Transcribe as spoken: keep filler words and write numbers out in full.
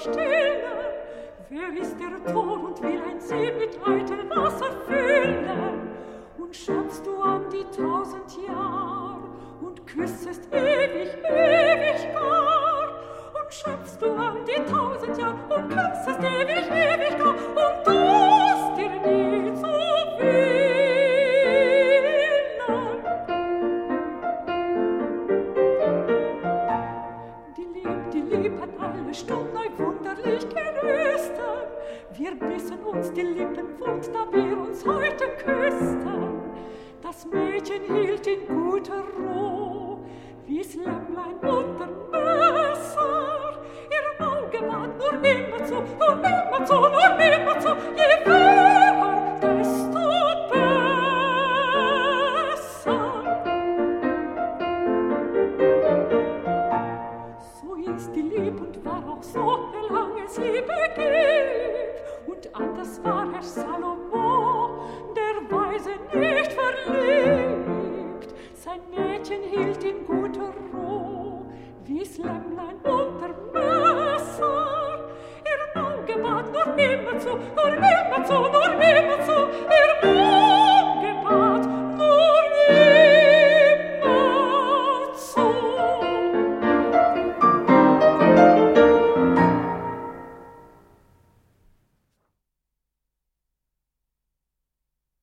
stille. Wer ist der Tor und will ein See mit eitel Wasser füllen? Und schöpfst du an die tausend Jahr und küssest ewig, ewig gar. Und schöpfst du an die tausend Jahr und küssest ewig, ewig gar. Und tust dir nie zu willen. Die Lieb, die Lieb hat alle Stunden neu wunderlich gelösten. Wir bissen uns die Lippen wund, da wir uns heute küssten. Das Mädchen hielt in guter Ruh, wie's Lämmlein unter Messer. Ihrem Auge ward nur immer zu, nur immer zu, nur immer zu. Je höher, desto besser. So hieß die Lieb und war auch so, wie lang es Liebe gibt. Und anders war Herr Salomo, der Weise nicht verliebt. Sein Mädchen hielt in guter Ruh, wie's Lämmlein unter Messer. Ihr Auge bat nur nimmer zu, nur nimmer zu,